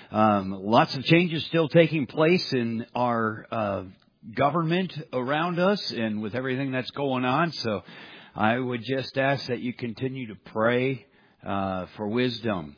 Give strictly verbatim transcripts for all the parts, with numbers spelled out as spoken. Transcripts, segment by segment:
Um, lots of changes still taking place in our uh, government around us and with everything that's going on. So I would just ask that you continue to pray uh, for wisdom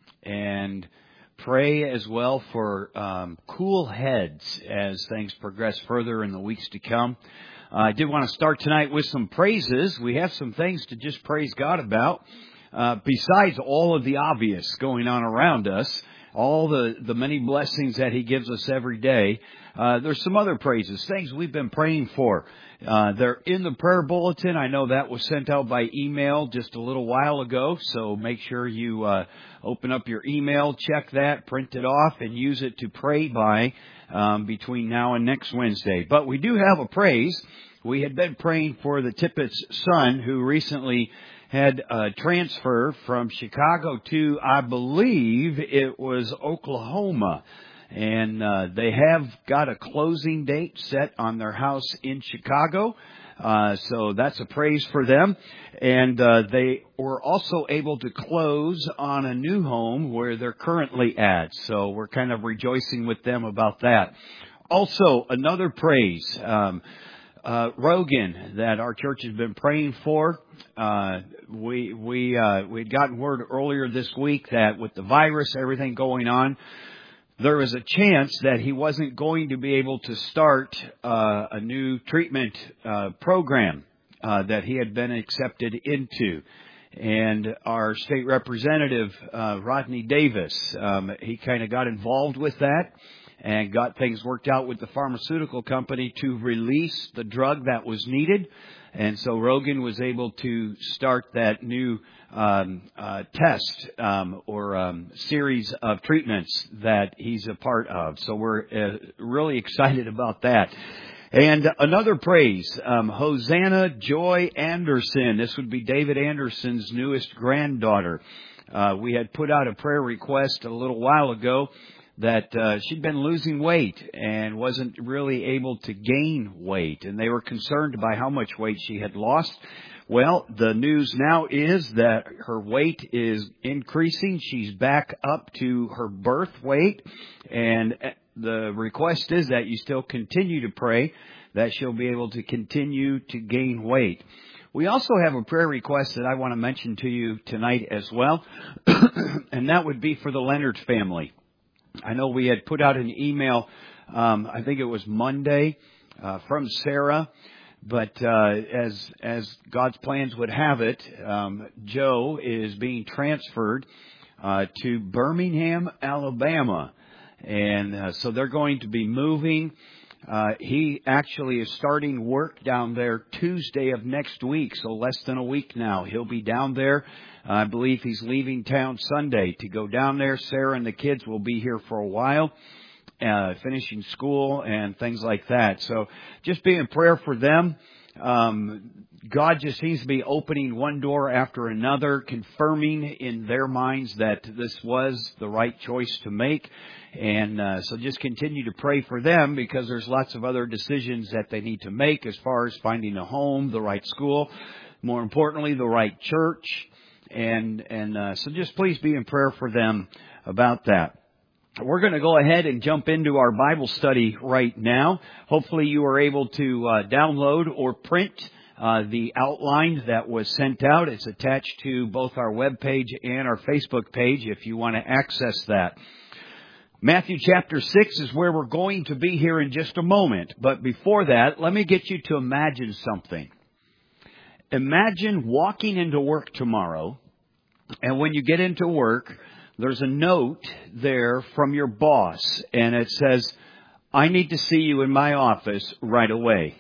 and pray as well for um, cool heads as things progress further in the weeks to come. Uh, I did want to start tonight with some praises. We have some things to just praise God about. Uh, besides all of the obvious going on around us, all the, the many blessings that He gives us every day, uh, there's some other praises, things we've been praying for. Uh, they're in the prayer bulletin. I know that was sent out by email just a little while ago, so make sure you uh, open up your email, check that, print it off, and use it to pray by um, between now and next Wednesday. But we do have a praise. We had been praying for the Tippett's son, who recently had a transfer from Chicago to, I believe it was Oklahoma. And uh, they have got a closing date set on their house in Chicago. Uh, so that's a praise for them. And uh, they were also able to close on a new home where they're currently at. So we're kind of rejoicing with them about that. Also, another praise. Um, Uh, Rogan, that our church has been praying for. Uh, we, we, uh, we'd gotten word earlier this week that with the virus, everything going on, there was a chance that he wasn't going to be able to start, uh, a new treatment, uh, program, uh, that he had been accepted into. And our state representative, uh, Rodney Davis, um, he kind of got involved with that and got things worked out with the pharmaceutical company to release the drug that was needed. And so Rogan was able to start that new um, uh, test um, or um, series of treatments that he's a part of. So we're uh, really excited about that. And another praise, um, Hosanna Joy Anderson. This would be David Anderson's newest granddaughter. Uh, we had put out a prayer request a little while ago that uh, she'd been losing weight and wasn't really able to gain weight. And they were concerned by how much weight she had lost. Well, the news now is that her weight is increasing. She's back up to her birth weight. And the request is that you still continue to pray that she'll be able to continue to gain weight. We also have a prayer request that I want to mention to you tonight as well. And that would be for the Leonard family. I know we had put out an email, um, I think it was Monday, uh, from Sarah, but uh, as as God's plans would have it, um, Joe is being transferred uh, to Birmingham, Alabama, and uh, so they're going to be moving. Uh, he actually is starting work down there Tuesday of next week, so less than a week now. He'll be down there. I believe he's leaving town Sunday to go down there. Sarah and the kids will be here for a while, uh, finishing school and things like that. So just be in prayer for them. Um, God just seems to be opening one door after another, confirming in their minds that this was the right choice to make. And uh, so just continue to pray for them, because there's lots of other decisions that they need to make as far as finding a home, the right school, more importantly, the right church. And and uh, so just please be in prayer for them about that. We're going to go ahead and jump into our Bible study right now. Hopefully you are able to uh, download or print uh, the outline that was sent out. It's attached to both our web page and our Facebook page if you want to access that. Matthew chapter six is where we're going to be here in just a moment. But before that, let me get you to imagine something. Imagine walking into work tomorrow, and when you get into work, there's a note there from your boss, and it says, "I need to see you in my office right away."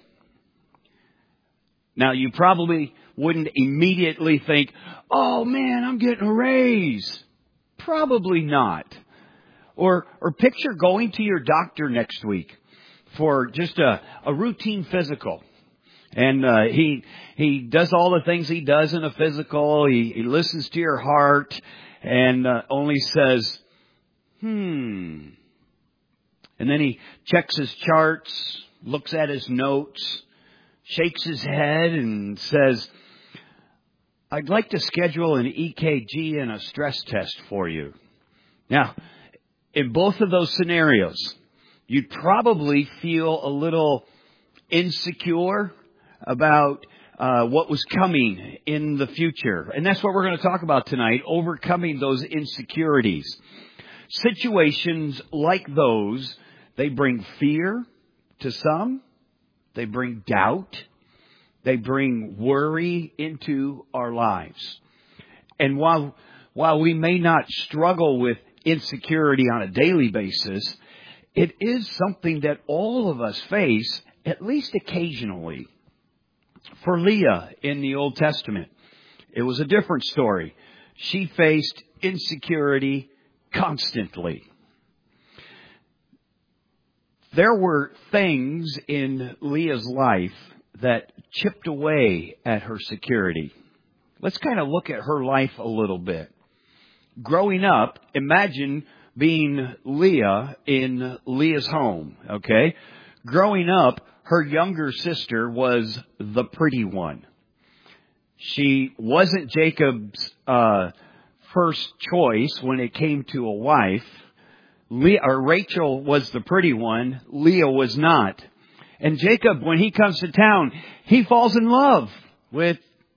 Now, you probably wouldn't immediately think, "Oh man, I'm getting a raise." Probably not. Or, or picture going to your doctor next week for just a, a routine physical. And uh, he he does all the things he does in a physical. He, he listens to your heart and uh, only says, hmm. And then he checks his charts, looks at his notes, shakes his head and says, "I'd like to schedule an E K G and a stress test for you." Now, in both of those scenarios, you'd probably feel a little insecure about uh, what was coming in the future. And that's what we're going to talk about tonight, overcoming those insecurities. Situations like those, they bring fear to some. They bring doubt. They bring worry into our lives. And while, while we may not struggle with insecurity on a daily basis, it is something that all of us face, at least occasionally. For Leah in the Old Testament, it was a different story. She faced insecurity constantly. There were things in Leah's life that chipped away at her security. Let's kind of look at her life a little bit. Growing up, imagine being Leah in Leah's home, okay? Growing up, her younger sister was the pretty one. She wasn't Jacob's uh, first choice when it came to a wife. Leah, or Rachel was the pretty one. Leah was not. And Jacob, when he comes to town, he falls in love with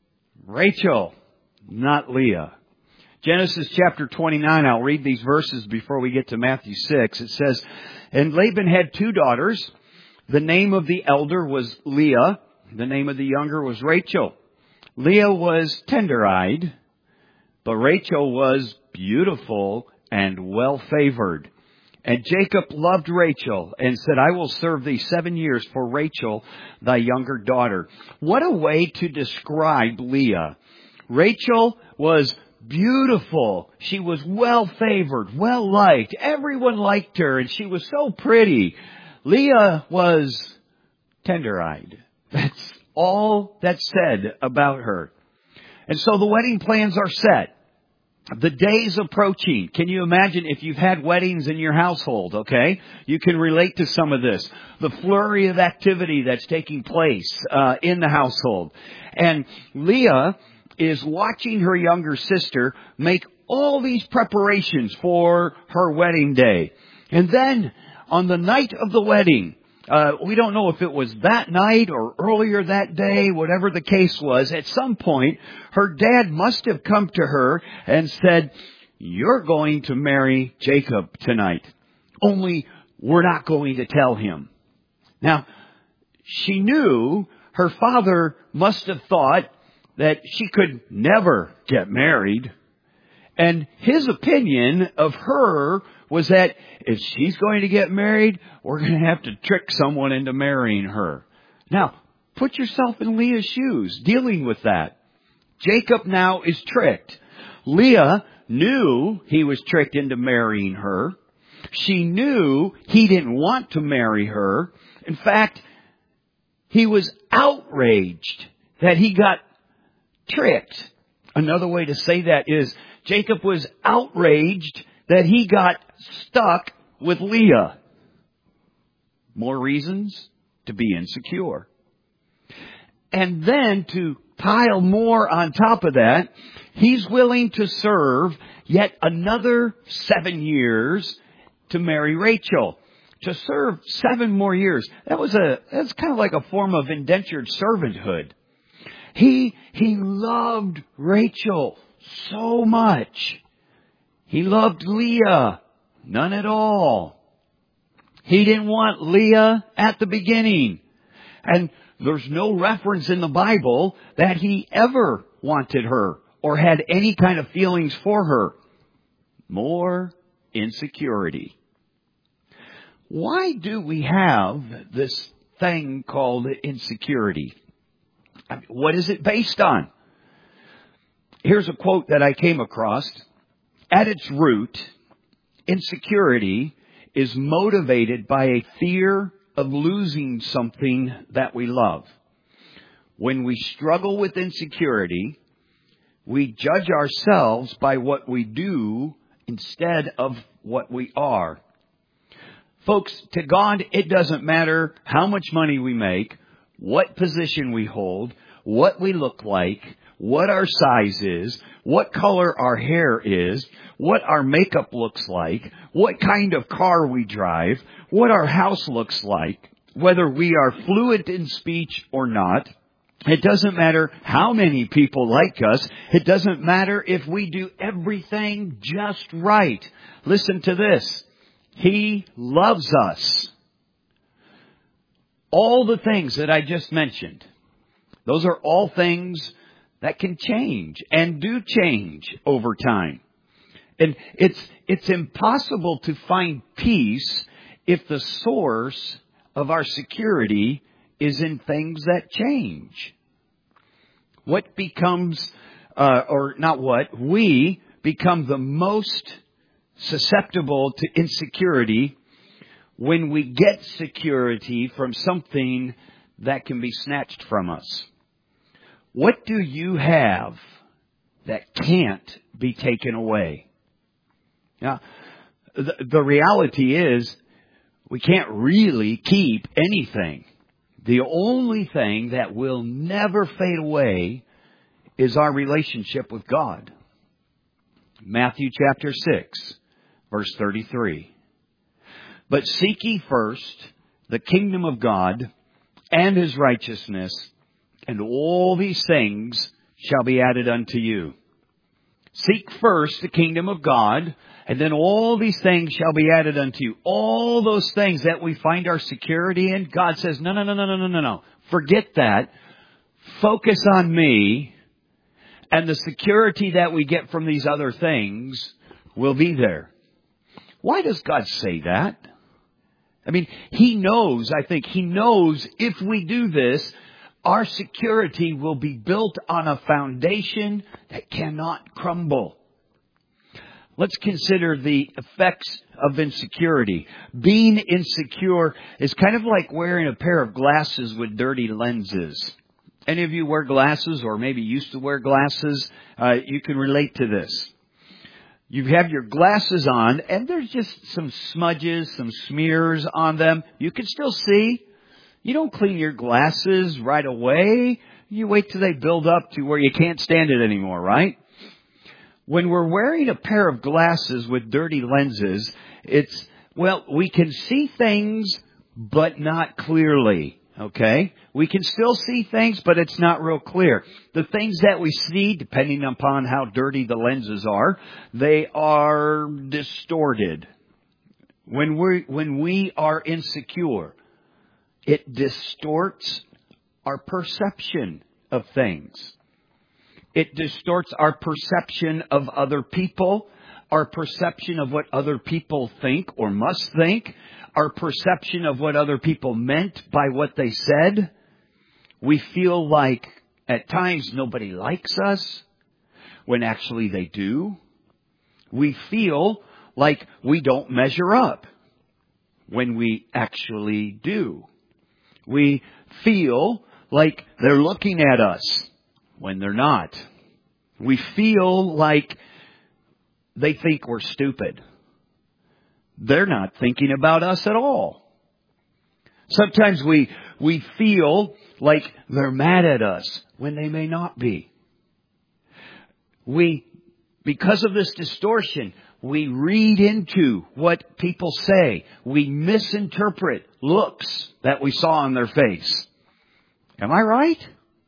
Rachel, not Leah. Genesis chapter twenty-nine, I'll read these verses before we get to Matthew six. It says, "And Laban had two daughters. The name of the elder was Leah. The name of the younger was Rachel. Leah was tender-eyed, but Rachel was beautiful and well-favored. And Jacob loved Rachel and said, I will serve thee seven years for Rachel, thy younger daughter." What a way to describe Leah. Rachel was beautiful. She was well-favored, well-liked. Everyone liked her, and she was so pretty. Leah was tender-eyed. That's all that's said about her. And so the wedding plans are set. The day's approaching. Can you imagine if you've had weddings in your household, okay? You can relate to some of this. The flurry of activity that's taking place uh, in the household. And Leah is watching her younger sister make all these preparations for her wedding day. And then on the night of the wedding, uh, we don't know if it was that night or earlier that day, whatever the case was, at some point, her dad must have come to her and said, "You're going to marry Jacob tonight. Only we're not going to tell him." Now, she knew her father must have thought that she could never get married. And his opinion of her was that if she's going to get married, we're going to have to trick someone into marrying her. Now, put yourself in Leah's shoes, dealing with that. Jacob now is tricked. Leah knew he was tricked into marrying her. She knew he didn't want to marry her. In fact, he was outraged that he got tricked. Another way to say that is Jacob was outraged that he got stuck with Leah. More reasons to be insecure. And then to pile more on top of that, he's willing to serve yet another seven years to marry Rachel. To serve seven more years. That was a, that's kind of like a form of indentured servanthood. He, he loved Rachel so much. He loved Leah none at all. He didn't want Leah at the beginning. And there's no reference in the Bible that he ever wanted her or had any kind of feelings for her. More insecurity. Why do we have this thing called insecurity? I mean, what is it based on? Here's a quote that I came across. At its root, insecurity is motivated by a fear of losing something that we love. When we struggle with insecurity, we judge ourselves by what we do instead of what we are. Folks, to God, it doesn't matter how much money we make, what position we hold, what we look like, what our size is, what color our hair is, what our makeup looks like, what kind of car we drive, what our house looks like, whether we are fluent in speech or not. It doesn't matter how many people like us. It doesn't matter if we do everything just right. Listen to this. He loves us. All the things that I just mentioned, those are all things that can change and do change over time. And it's, it's impossible to find peace if the source of our security is in things that change. What becomes, uh, or not what, we become the most susceptible to insecurity when we get security from something that can be snatched from us. What do you have that can't be taken away? Now, the, the reality is we can't really keep anything. The only thing that will never fade away is our relationship with God. Matthew chapter six, verse thirty-three. But seek ye first the kingdom of God and His righteousness, and all these things shall be added unto you. Seek first the kingdom of God, and then all these things shall be added unto you. All those things that we find our security in, God says, no, no, no, no, no, no, no, no. Forget that. Focus on me, and the security that we get from these other things will be there. Why does God say that? I mean, He knows, I think, He knows if we do this, our security will be built on a foundation that cannot crumble. Let's consider the effects of insecurity. Being insecure is kind of like wearing a pair of glasses with dirty lenses. Any of you wear glasses or maybe used to wear glasses? Uh, you can relate to this. You have your glasses on and there's just some smudges, some smears on them. You can still see. You don't clean your glasses right away. You wait till they build up to where you can't stand it anymore, right? When we're wearing a pair of glasses with dirty lenses, it's, well, we can see things, but not clearly, okay? We can still see things, but it's not real clear. The things that we see, depending upon how dirty the lenses are, they are distorted. When we when we are insecure, it distorts our perception of things. It distorts our perception of other people, our perception of what other people think or must think, our perception of what other people meant by what they said. We feel like at times nobody likes us when actually they do. We feel like we don't measure up when we actually do. We feel like they're looking at us when they're not. We feel like they think we're stupid. They're not thinking about us at all. Sometimes we we feel like they're mad at us when they may not be. We, because of this distortion, we read into what people say. We misinterpret looks that we saw on their face. Am I right?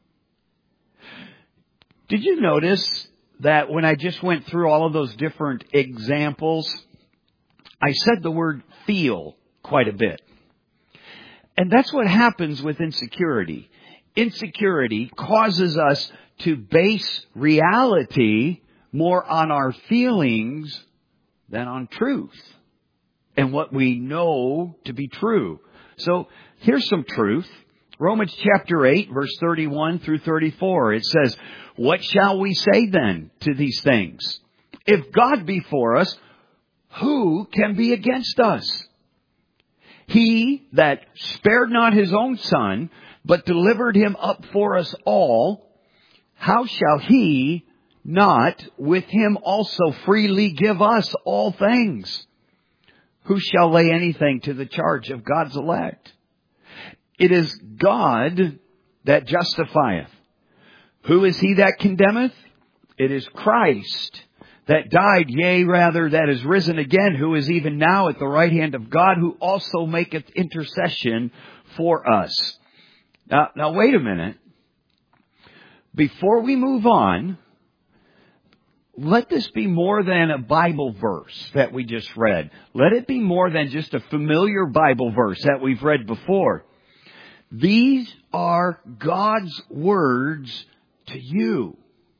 Did you notice that when I just went through all of those different examples, I said the word feel quite a bit. And that's what happens with insecurity. Insecurity causes us to base reality more on our feelings than on truth and what we know to be true. So here's some truth. Romans chapter eight, verse thirty-one through thirty-four. It says, what shall we say then to these things? If God be for us, who can be against us? He that spared not his own son, but delivered him up for us all, how shall he not with him also freely give us all things? Who shall lay anything to the charge of God's elect? It is God that justifieth. Who is he that condemneth? It is Christ that died, yea, rather, that is risen again, who is even now at the right hand of God, who also maketh intercession for us. Now, now wait a minute. Before we move on, let this be more than a Bible verse that we just read. Let it be more than just a familiar Bible verse that we've read before. These are God's words to you.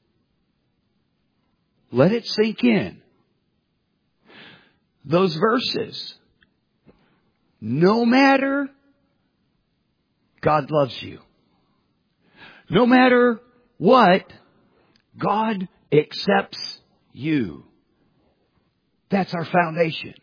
Let it sink in. Those verses. No matter, God loves you. No matter what, God accepts you. That's our foundation.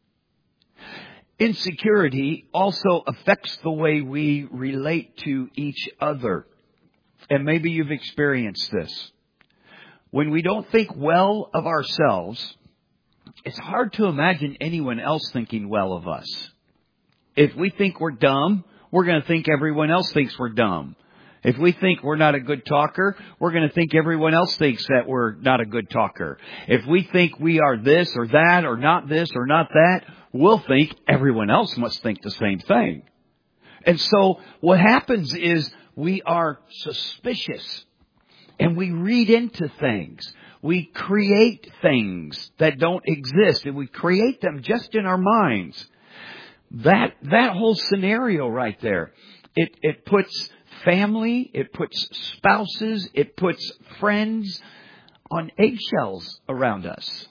Insecurity also affects the way we relate to each other. And maybe you've experienced this. When we don't think well of ourselves, it's hard to imagine anyone else thinking well of us. If we think we're dumb, we're going to think everyone else thinks we're dumb. If we think we're not a good talker, we're going to think everyone else thinks that we're not a good talker. If we think we are this or that or not this or not that, we'll think everyone else must think the same thing. And so what happens is we are suspicious and we read into things. We create things that don't exist and we create them just in our minds. That, that whole scenario right there, it, it puts family, it puts spouses, it puts friends on eggshells around us.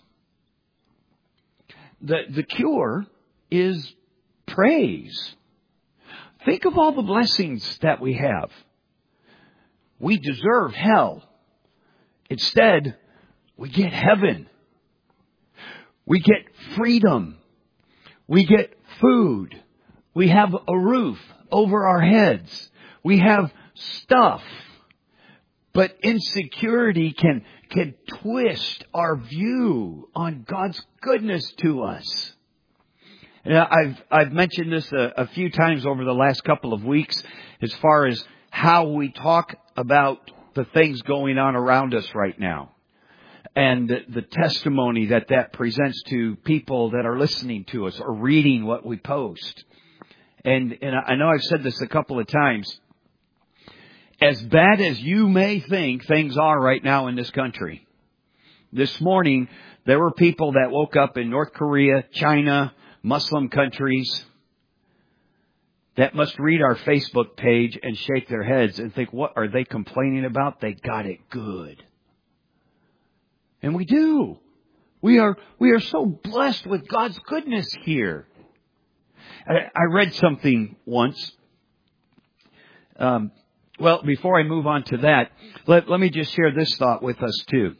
The, the cure is praise. Think of all the blessings that we have. We deserve hell. Instead, we get heaven. We get freedom. We get food. We have a roof over our heads. We have stuff. But insecurity can, can twist our view on God's goodness to us. And I've, I've mentioned this a, a few times over the last couple of weeks as far as how we talk about the things going on around us right now. And the, the testimony that that presents to people that are listening to us or reading what we post. And, and I know I've said this a couple of times. As bad as you may think things are right now in this country. This morning, there were people that woke up in North Korea, China, Muslim countries that must read our Facebook page and shake their heads and think, what are they complaining about? They got it good. And we do. We are, we are so blessed with God's goodness here. I, I read something once. Um, well, before I move on to that, let, let me just share this thought with us too.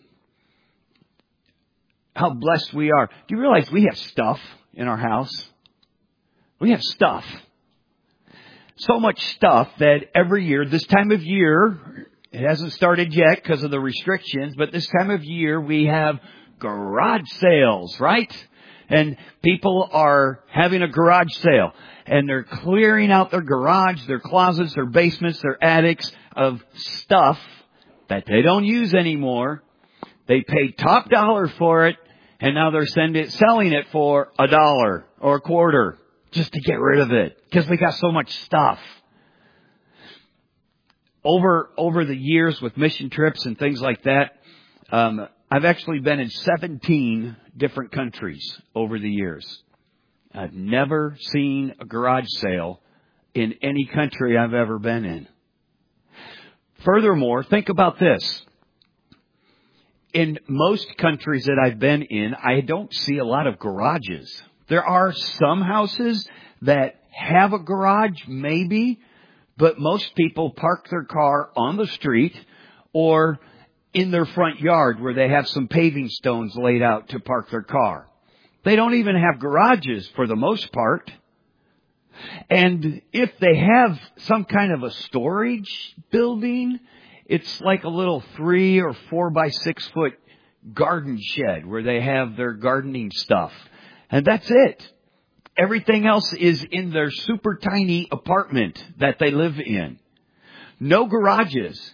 How blessed we are. Do you realize we have stuff in our house? We have stuff. So much stuff that every year, this time of year, it hasn't started yet because of the restrictions, but this time of year we have garage sales, right? And people are having a garage sale and they're clearing out their garage, their closets, their basements, their attics of stuff that they don't use anymore. They paid top dollar for it and now they're sending it, selling it for a dollar or a quarter just to get rid of it because we got so much stuff. Over, over the years with mission trips and things like that, um, I've actually been in seventeen different countries over the years. I've never seen a garage sale in any country I've ever been in. Furthermore, think about this. In most countries that I've been in, I don't see a lot of garages. There are some houses that have a garage, maybe, but most people park their car on the street or in their front yard where they have some paving stones laid out to park their car. They don't even have garages for the most part. And if they have some kind of a storage building, it's like a little three or four by six foot garden shed where they have their gardening stuff. And that's it. Everything else is in their super tiny apartment that they live in. No garages.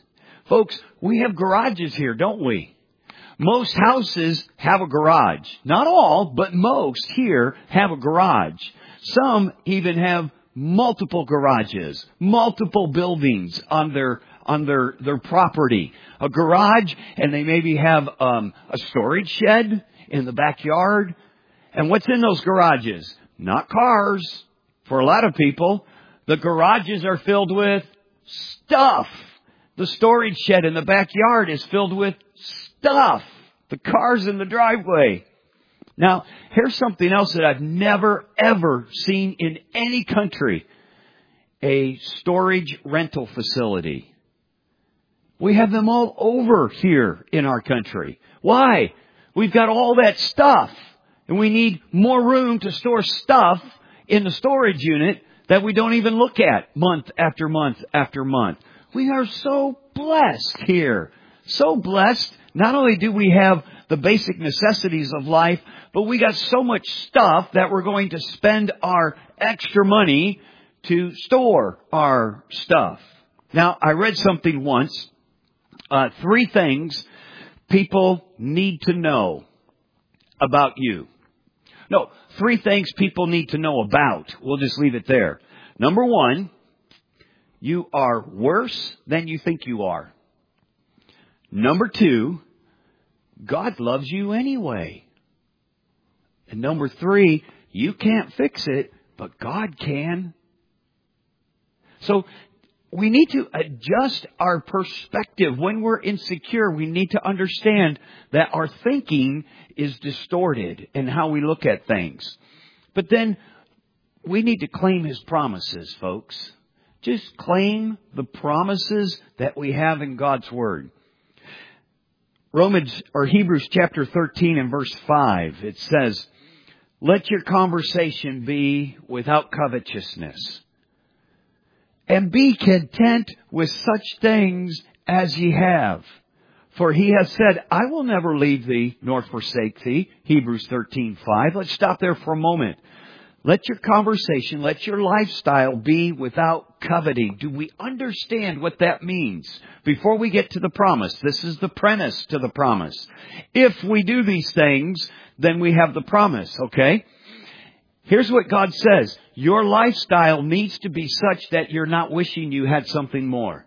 Folks, we have garages here, don't we? Most houses have a garage. Not all, but most here have a garage. Some even have multiple garages, multiple buildings on their on their, their property. A garage, and they maybe have um, a storage shed in the backyard. And what's in those garages? Not cars. For a lot of people, the garages are filled with stuff. The storage shed in the backyard is filled with stuff. The cars in the driveway. Now, here's something else that I've never, ever seen in any country. A storage rental facility. We have them all over here in our country. Why? We've got all that stuff. And we need more room to store stuff in the storage unit that we don't even look at month after month after month. We are so blessed here. So blessed. Not only do we have the basic necessities of life, but we got so much stuff that we're going to spend our extra money to store our stuff. Now, I read something once. Uh, three things people need to know about you. No, three things people need to know about. We'll just leave it there. Number one, you are worse than you think you are. Number two, God loves you anyway. And number three, you can't fix it, but God can. So we need to adjust our perspective. When we're insecure, we need to understand that our thinking is distorted in how we look at things. But then we need to claim His promises, folks. Just claim the promises that we have in God's Word. Romans or Hebrews chapter thirteen and verse five, it says, "Let your conversation be without covetousness. And be content with such things as ye have. For He has said, I will never leave thee nor forsake thee." Hebrews thirteen five. Let's stop there for a moment. Let your conversation, let your lifestyle be without coveting. Do we understand what that means? Before we get to the promise, this is the premise to the promise. If we do these things, then we have the promise, okay? Here's what God says. Your lifestyle needs to be such that you're not wishing you had something more.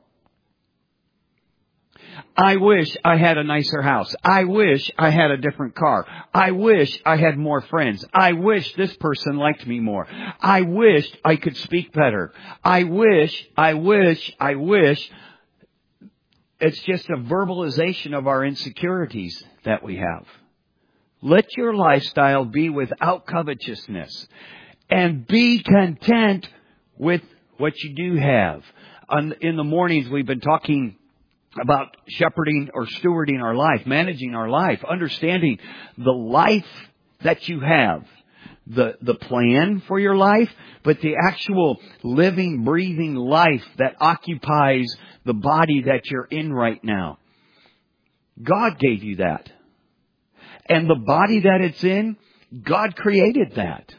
I wish I had a nicer house. I wish I had a different car. I wish I had more friends. I wish this person liked me more. I wish I could speak better. I wish, I wish, I wish. It's just a verbalization of our insecurities that we have. Let your lifestyle be without covetousness and be content with what you do have. In the mornings, we've been talking about shepherding or stewarding our life, managing our life, understanding the life that you have, the, the plan for your life, but the actual living, breathing life that occupies the body that you're in right now. God gave you that. And the body that it's in, God created that.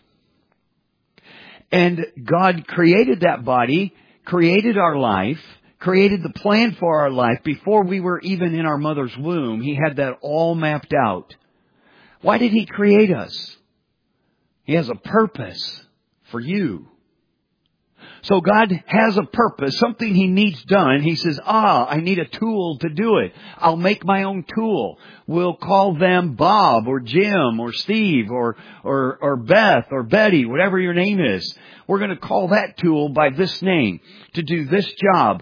And God created that body, created our life, created the plan for our life before we were even in our mother's womb. He had that all mapped out. Why did He create us? He has a purpose for you. So God has a purpose, something He needs done. He says, ah, I need a tool to do it. I'll make my own tool. We'll call them Bob or Jim or Steve or, or, or Beth or Betty, whatever your name is. We're going to call that tool by this name to do this job.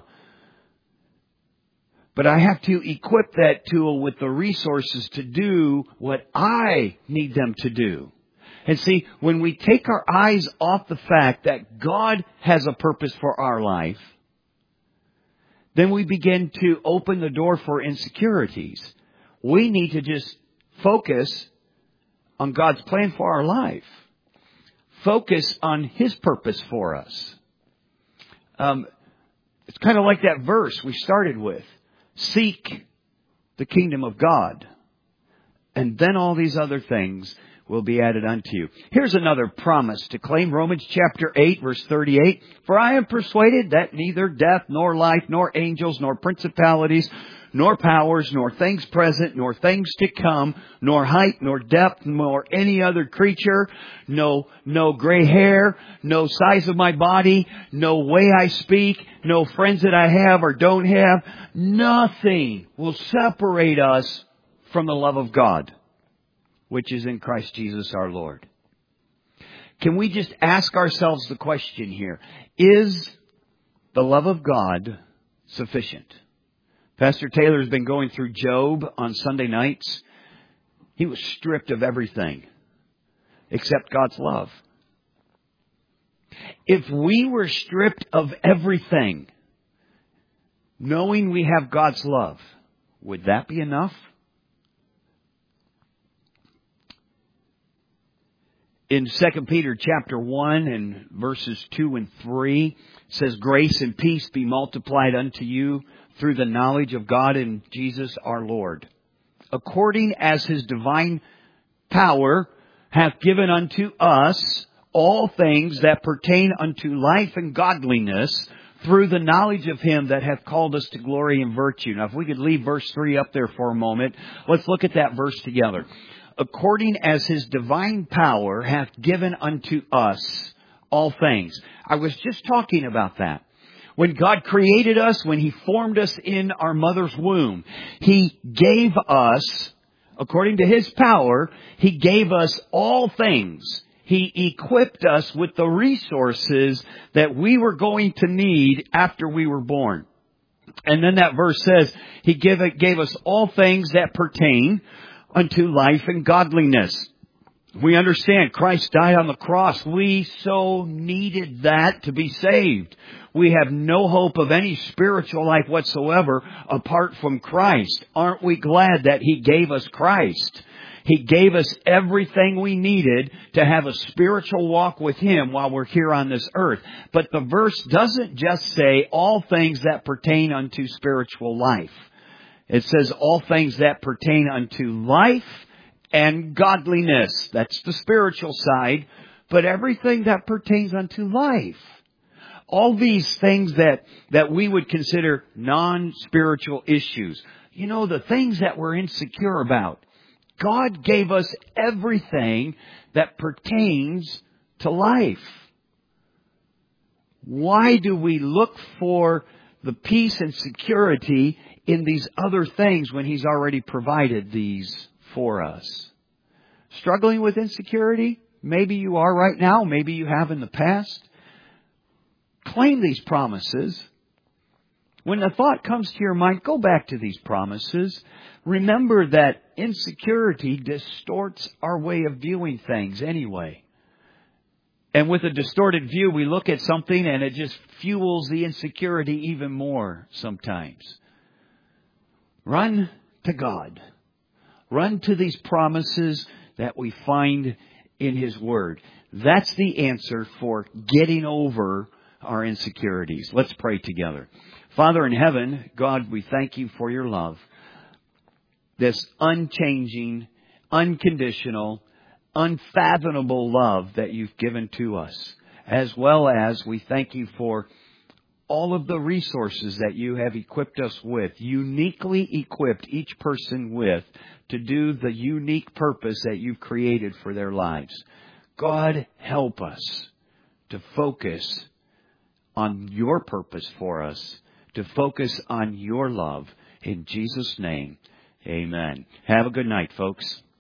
But I have to equip that tool with the resources to do what I need them to do. And see, when we take our eyes off the fact that God has a purpose for our life, then we begin to open the door for insecurities. We need to just focus on God's plan for our life. Focus on His purpose for us. Um, it's kind of like that verse we started with. Seek the kingdom of God. And then all these other things will be added unto you. Here's another promise to claim. Romans chapter eight, verse thirty-eight. For I am persuaded that neither death, nor life, nor angels, nor principalities, nor powers, nor things present, nor things to come, nor height, nor depth, nor any other creature, no, no gray hair, no size of my body, no way I speak, no friends that I have or don't have, nothing will separate us from the love of God, which is in Christ Jesus our Lord. Can we just ask ourselves the question here, is the love of God sufficient? Pastor Taylor has been going through Job on Sunday nights. He was stripped of everything except God's love. If we were stripped of everything, knowing we have God's love, would that be enough? In Second Peter chapter one and verses two and three, it says, grace and peace be multiplied unto you through the knowledge of God and Jesus our Lord, according as His divine power hath given unto us all things that pertain unto life and godliness, through the knowledge of Him that hath called us to glory and virtue. Now, if we could leave verse three up there for a moment, let's look at that verse together. According as His divine power hath given unto us all things. I was just talking about that. When God created us, when He formed us in our mother's womb, He gave us, according to His power, He gave us all things. He equipped us with the resources that we were going to need after we were born. And then that verse says, He gave, gave us all things that pertain unto life and godliness. We understand Christ died on the cross. We so needed that to be saved. We have no hope of any spiritual life whatsoever apart from Christ. Aren't we glad that He gave us Christ? He gave us everything we needed to have a spiritual walk with Him while we're here on this earth. But the verse doesn't just say all things that pertain unto spiritual life. It says all things that pertain unto life and godliness. That's the spiritual side. But everything that pertains unto life. All these things that, that we would consider non-spiritual issues. You know, the things that we're insecure about. God gave us everything that pertains to life. Why do we look for the peace and security in these other things when He's already provided these for us? Struggling with insecurity? Maybe you are right now. Maybe you have in the past. Claim these promises. When the thought comes to your mind, go back to these promises. Remember that insecurity distorts our way of viewing things anyway. And with a distorted view, we look at something and it just fuels the insecurity even more sometimes. Run to God. Run to these promises that we find in His Word. That's the answer for getting over our insecurities. Let's pray together. Father in heaven, God, we thank You for Your love. This unchanging, unconditional, unfathomable love that You've given to us. As well as we thank You for all of the resources that You have equipped us with, uniquely equipped each person with, to do the unique purpose that You've created for their lives. God, help us to focus on Your purpose for us, to focus on Your love. In Jesus' name, amen. Have a good night, folks.